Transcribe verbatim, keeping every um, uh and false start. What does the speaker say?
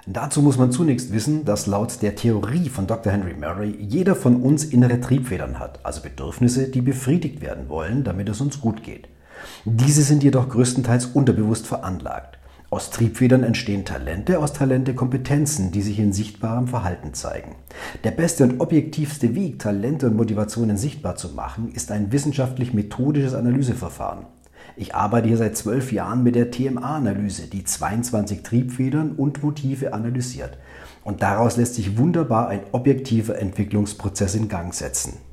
Dazu muss man zunächst wissen, dass laut der Theorie von Doktor Henry Murray jeder von uns innere Triebfedern hat, also Bedürfnisse, die befriedigt werden wollen, damit es uns gut geht. Diese sind jedoch größtenteils unterbewusst veranlagt. Aus Triebfedern entstehen Talente, aus Talente Kompetenzen, die sich in sichtbarem Verhalten zeigen. Der beste und objektivste Weg, Talente und Motivationen sichtbar zu machen, ist ein wissenschaftlich-methodisches Analyseverfahren. Ich arbeite hier seit zwölf Jahren mit der T M A-Analyse, die zweiundzwanzig Triebfedern und Motive analysiert. Und daraus lässt sich wunderbar ein objektiver Entwicklungsprozess in Gang setzen.